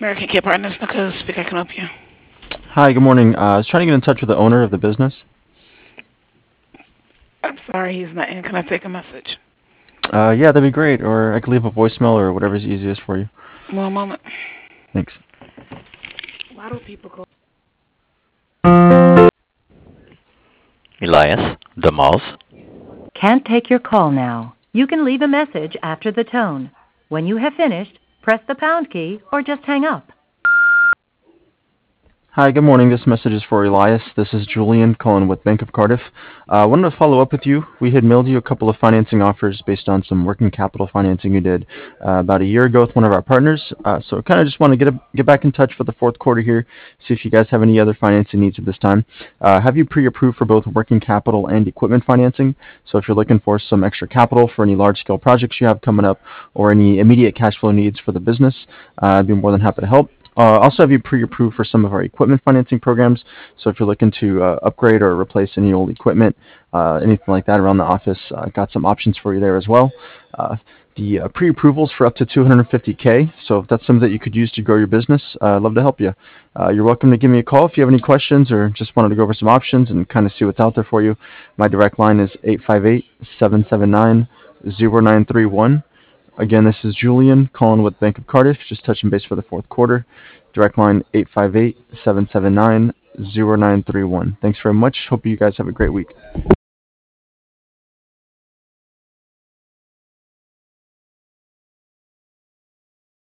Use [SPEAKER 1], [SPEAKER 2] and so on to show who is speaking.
[SPEAKER 1] American Care Partners, Nicole speak. I can help you.
[SPEAKER 2] Hi, good morning. I was trying to get in touch with the owner of the business.
[SPEAKER 1] I'm sorry he's not in. Can I take a message?
[SPEAKER 2] Yeah, that'd be great. Or I could leave a voicemail or whatever's easiest for you.
[SPEAKER 1] One moment.
[SPEAKER 2] Thanks.
[SPEAKER 1] Why do people call?
[SPEAKER 3] Elias DeMals.
[SPEAKER 4] Can't take your call now. You can leave a message after the tone. When you have finished, press the pound key or just hang up.
[SPEAKER 2] Hi, good morning. This message is for Elias. This is Julian calling with Bank of Cardiff. I wanted to follow up with you. We had mailed you a couple of financing offers based on some working capital financing you did about a year ago with one of our partners. So I kind of just want to get back in touch for the fourth quarter here, see if you guys have any other financing needs at this time. Have you pre-approved for both working capital and equipment financing? So if you're looking for some extra capital for any large-scale projects you have coming up or any immediate cash flow needs for the business, I'd be more than happy to help. Also have you pre-approved for some of our equipment financing programs. So if you're looking to upgrade or replace any old equipment, anything like that around the office, got some options for you there as well. The pre-approvals for up to $250K. So if that's something that you could use to grow your business, I'd love to help you. You're welcome to give me a call if you have any questions or just wanted to go over some options and kind of see what's out there for you. My direct line is 858-779-0931. Again, this is Julian calling with Bank of Cardiff, just touching base for the fourth quarter. Direct line 858-779-0931. Thanks very much. Hope you guys have a great week.